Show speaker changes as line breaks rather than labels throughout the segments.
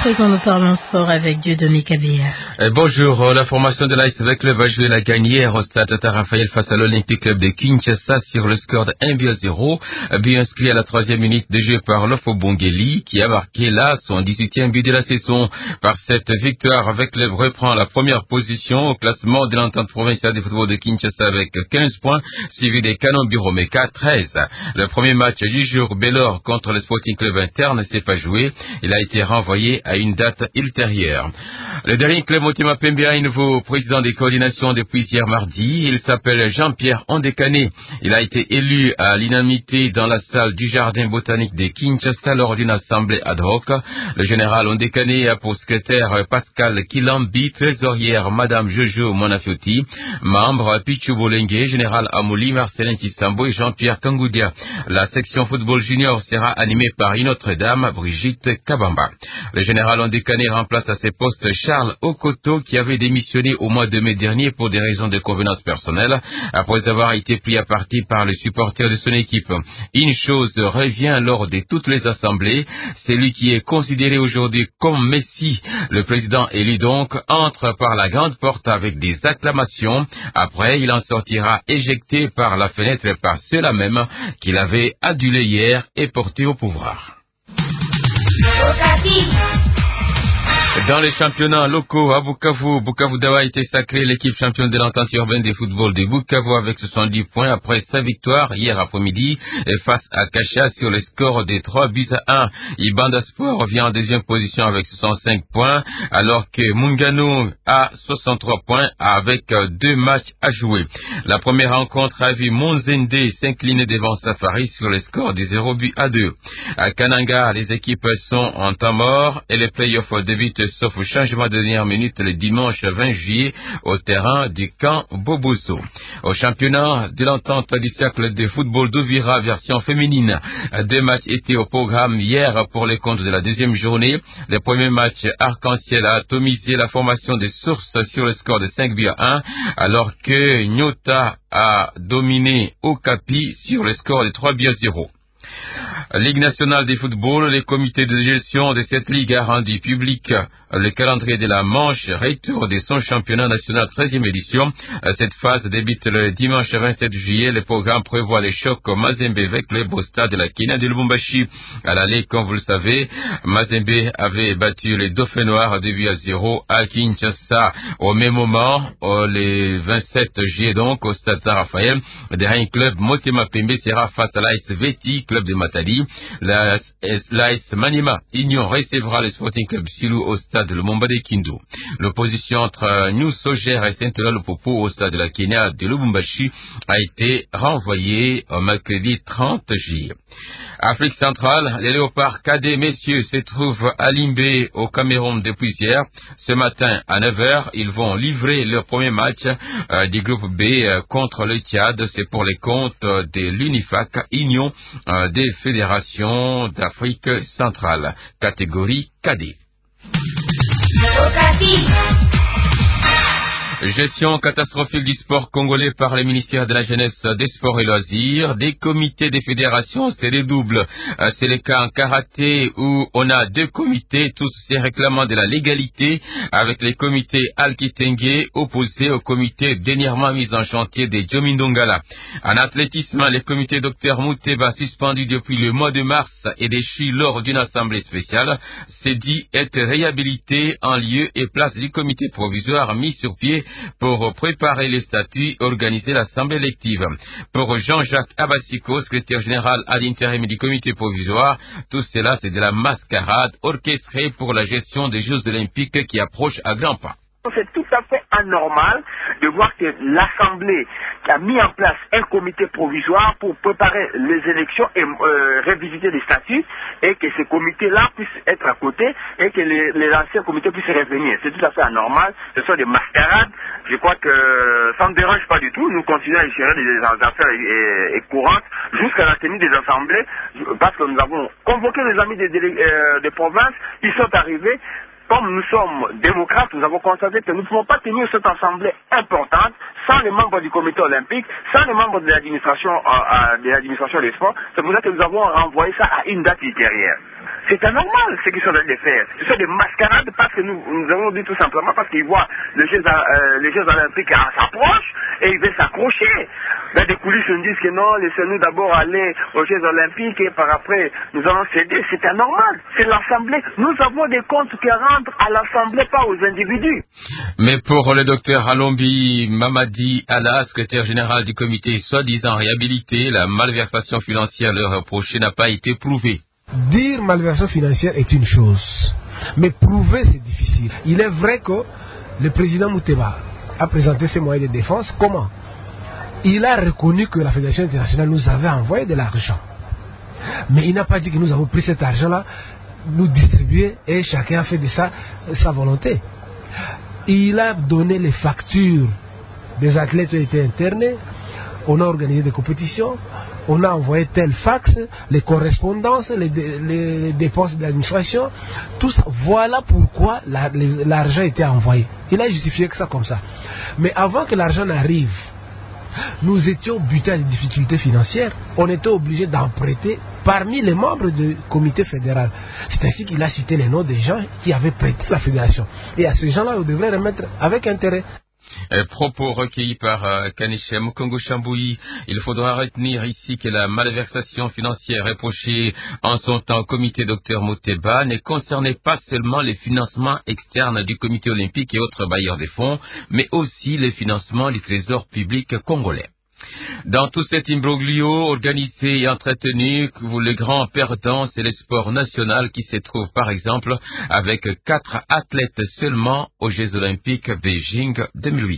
présent, nous parlons sport avec Dieudonné Kabia.
Bonjour, la formation de l'AS Club va jouer la gagnée au stade Tata Raphaël face à l'Olympique Club de Kinshasa sur le score de 1-0, but inscrit à la 3e minute de jeu par Lofo Bongeli, qui a marqué là son 18e but de la saison. Par cette victoire, avec Club reprend la première position au classement de l'entente provinciale de football de Kinshasa avec 15 points, suivi des Canons Buromeka 13. Le premier match du jour, Bellor contre le Sporting Club interne, ne s'est pas joué. Il a été renvoyé à une date ultérieure. Le dernier club Motema Pembe a un nouveau président des coordinations depuis hier mardi. Il s'appelle Jean-Pierre Ondekane. Il a été élu à l'unanimité dans la salle du jardin botanique de Kinshasa lors d'une assemblée ad hoc. Le général Ondekane a pour secrétaire Pascal Kilambi, trésorière Madame Jojo Monafioti, membre Pichu Bolenge, général Amouli, Marcelin Tissambo et Jean-Pierre Kangoudia. La section football junior sera animée par une autre dame, Brigitte Kabamba. Le général Ondekane remplace à ses postes Charles Okoto, qui avait démissionné au mois de mai dernier pour des raisons de convenance personnelle, après avoir été pris à partie par les supporters de son équipe. Une chose revient lors de toutes les assemblées, c'est lui qui est considéré aujourd'hui comme Messi. Le président élu donc entre par la grande porte avec des acclamations. Après, il en sortira éjecté par la fenêtre par ceux-là même qu'il avait adulé hier et porté au pouvoir. Dans les championnats locaux à Bukavu, Bukavu Dawa a été sacré l'équipe championne de l'entente urbaine de football de Bukavu avec 70 points après sa victoire hier après-midi face à Kacha sur le score de 3-1. Ibanda Sport vient en deuxième position avec 65 points alors que Mungano a 63 points avec 2 matchs à jouer. La première rencontre a vu Monzende s'incliner devant Safari sur le score de 0-2. À Kananga, les équipes sont en temps mort et les playoffs débutent sauf changement de dernière minute le dimanche 20 juillet au terrain du camp Boboso. Au championnat de l'entente du cercle de football d'Ouvira version féminine, 2 matchs étaient au programme hier pour les comptes de la deuxième journée. Le premier match, Arc-en-Ciel a atomisé la formation des sources sur le score de 5-1 alors que Nyota a dominé Okapi sur le score de 3-0. Ligue nationale de football, le comité de gestion de cette ligue a rendu public le calendrier de la Manche, retour de son championnat national 13e édition. Cette phase débute le dimanche 27 juillet. Le programme prévoit les chocs Mazembe avec le beau stade de la Kenya de Lubumbashi. À l'aller, comme vous le savez, Mazembe avait battu les Dauphins Noirs 2-0 à Kinshasa. Au même moment, le 27 juillet donc, au stade Raphaël, le dernier club Motema Pembe sera face à l'AS Veti, club de Matadi. L'AS Maniema Union recevra le Sporting Club Silou au stade de Lumumba de Kindu. L'opposition entre New Soger et Saint-Ola Lupopo au stade de la Kenya de Lubumbashi a été renvoyée au mercredi 30 juillet. Afrique centrale, les léopards cadets messieurs se trouvent à Limbé au Cameroun depuis hier. Ce matin à 9h, ils vont livrer leur premier match du groupe B contre le Tchad. C'est pour les comptes de l'UNIFAC, Union des fédérations d'Afrique centrale, catégorie cadet. Gestion catastrophique du sport congolais par le ministère de la Jeunesse, des Sports et Loisirs. Des comités des fédérations, c'est des doubles. C'est le cas en karaté où on a 2 comités, tous se réclamant de la légalité, avec les comités Al-Kitenge opposés au comité dernièrement mis en chantier de Djomindongala. En athlétisme, les comités Dr Mouteba suspendu depuis le mois de mars et déchu lors d'une assemblée spéciale, s'est dit être réhabilité en lieu et place du comité provisoire mis sur pied pour préparer les statuts et organiser l'assemblée élective. Pour Jean-Jacques Abassiko, secrétaire général à l'intérim du comité provisoire, tout cela c'est de la mascarade orchestrée pour la gestion des Jeux olympiques qui approchent à grands pas.
C'est tout à fait anormal de voir que l'Assemblée a mis en place un comité provisoire pour préparer les élections et révisiter les statuts et que ce comité-là puisse être à côté et que les anciens comités puissent revenir. C'est tout à fait anormal. Ce sont des mascarades. Je crois que ça ne me dérange pas du tout. Nous continuons à gérer les affaires courantes jusqu'à la tenue des assemblées parce que nous avons convoqué les amis des provinces. Ils sont arrivés. Comme nous sommes démocrates, nous avons constaté que nous ne pouvons pas tenir cette assemblée importante sans les membres du comité olympique, sans les membres de l'administration des sports. C'est pour ça que nous avons renvoyé ça à une date ultérieure. C'est anormal ce qu'ils sont en train de faire. Ce sont des mascarades parce que nous avons dit tout simplement parce qu'ils voient les Jeux Olympiques s'approchent et ils veulent s'accrocher. Dans des coulisses, on dit que non, laissez-nous d'abord aller aux Jeux Olympiques et par après, nous allons céder. C'est anormal. C'est l'Assemblée. Nous avons des comptes qui rentrent à l'Assemblée, pas aux individus.
Mais pour le docteur Alombi Mamadi Allah, secrétaire général du comité soi-disant réhabilité, la malversation financière leur reprochée n'a pas été prouvée.
Dire malversation financière est une chose, mais prouver c'est difficile. Il est vrai que le président Mouteba a présenté ses moyens de défense. Comment? Il a reconnu que la Fédération internationale nous avait envoyé de l'argent. Mais il n'a pas dit que nous avons pris cet argent-là, nous distribuer et chacun a fait de ça sa volonté. Il a donné les factures des athlètes qui ont été internés, on a organisé des compétitions, on a envoyé tel fax, les correspondances, les dépenses d'administration, tout ça. Voilà pourquoi l'argent a été envoyé. Il a justifié que ça comme ça. Mais avant que l'argent n'arrive, nous étions butés à des difficultés financières. On était obligé d'emprunter parmi les membres du comité fédéral. C'est ainsi qu'il a cité les noms des gens qui avaient prêté la fédération. Et à ces gens-là, on devrait remettre avec intérêt.
Propos recueillis par Kanichem Congo Chambouyi. Il faudra retenir ici que la malversation financière reprochée en son temps au comité Dr Mouteba ne concernait pas seulement les financements externes du comité olympique et autres bailleurs des fonds, mais aussi les financements du trésor public congolais. Dans tout cet imbroglio organisé et entretenu, le grand perdant, c'est le sport national qui se trouve par exemple avec 4 athlètes seulement aux Jeux Olympiques Beijing 2008.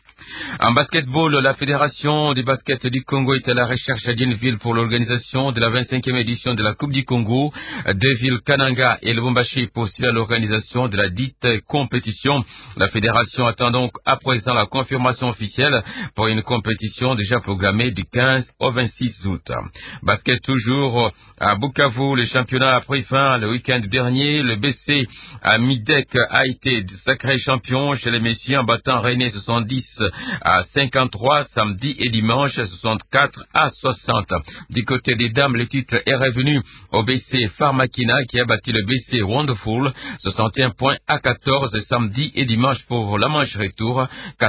En basketball, la Fédération du basket du Congo est à la recherche d'une ville pour l'organisation de la 25e édition de la Coupe du Congo. 2 villes, Kananga et Lubumbashi, poursuivent l'organisation de la dite compétition. La Fédération attend donc à présent la confirmation officielle pour une compétition déjà programmée du 15 au 26 août. Basket toujours à Bukavu, le championnat a pris fin le week-end dernier. Le BC à Midek a été sacré champion chez les messieurs en battant René 70 à 53 samedi et dimanche 64 à 60. Du côté des dames, le titre est revenu au BC Pharmakina qui a battu le BC Wonderful 61 points à 14 samedi et dimanche pour la manche retour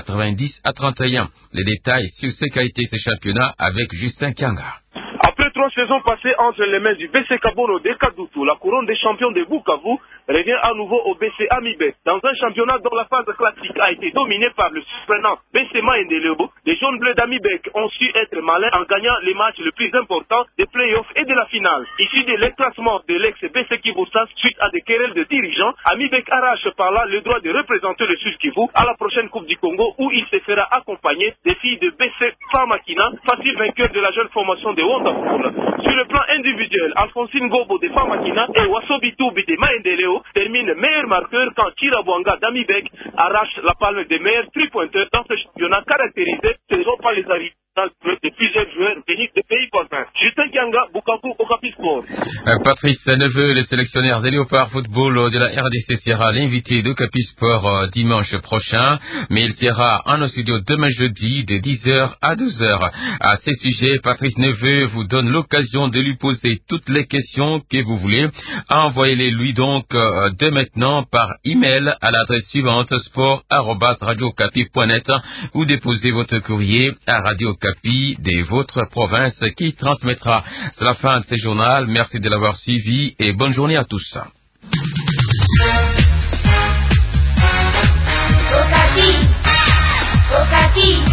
90 à 31. Les détails sur ce qu'a été ce championnat avec Justin Kianga.
Après 3 saisons passées entre les mains du BC Kabono de Kadoutou, la couronne des champions de Bukavu revient à nouveau au BC Amibek. Dans un championnat dont la phase classique a été dominée par le surprenant BC Maendeleo, les jaunes bleus d'Amibek ont su être malins en gagnant les matchs les plus importants des playoffs et de la finale. Issu de l'éclatement de l'ex-BC Kiboussas suite à des querelles de dirigeants, Amibek arrache par là le droit de représenter le Sud Kivu à la prochaine Coupe du Congo où il se fera accompagner des filles de BC Pharmakina, facile vainqueur de la jeune formation de Wonderful. Sur le plan individuel, Alphonsine Gobo de Pharmakina et Wasobi Toubi de Maendeleo terminent meilleur marqueur quand Chirabwanga d'Amibek arrache la palme des meilleurs 3-pointeurs dans ce championnat caractérisé saison par les arrivées de plusieurs joueurs venus des pays voisins. Justin Kianga, Bukavu, Okapi Sport.
Patrice Neveu, le sélectionneur des Léopards Football de la RDC, sera l'invité d'Okapi Sport dimanche prochain, mais il sera en studio demain jeudi de 10h à 12h. À ce sujet, Patrice Neveu vous donne l'occasion de lui poser toutes les questions que vous voulez. Envoyez-les lui donc dès maintenant par email à l'adresse suivante sport@radiocapi.net ou déposez votre courrier à Radio Capi de votre province qui transmettra. C'est la fin de ce journal. Merci de l'avoir suivi et bonne journée à tous.
Okapi.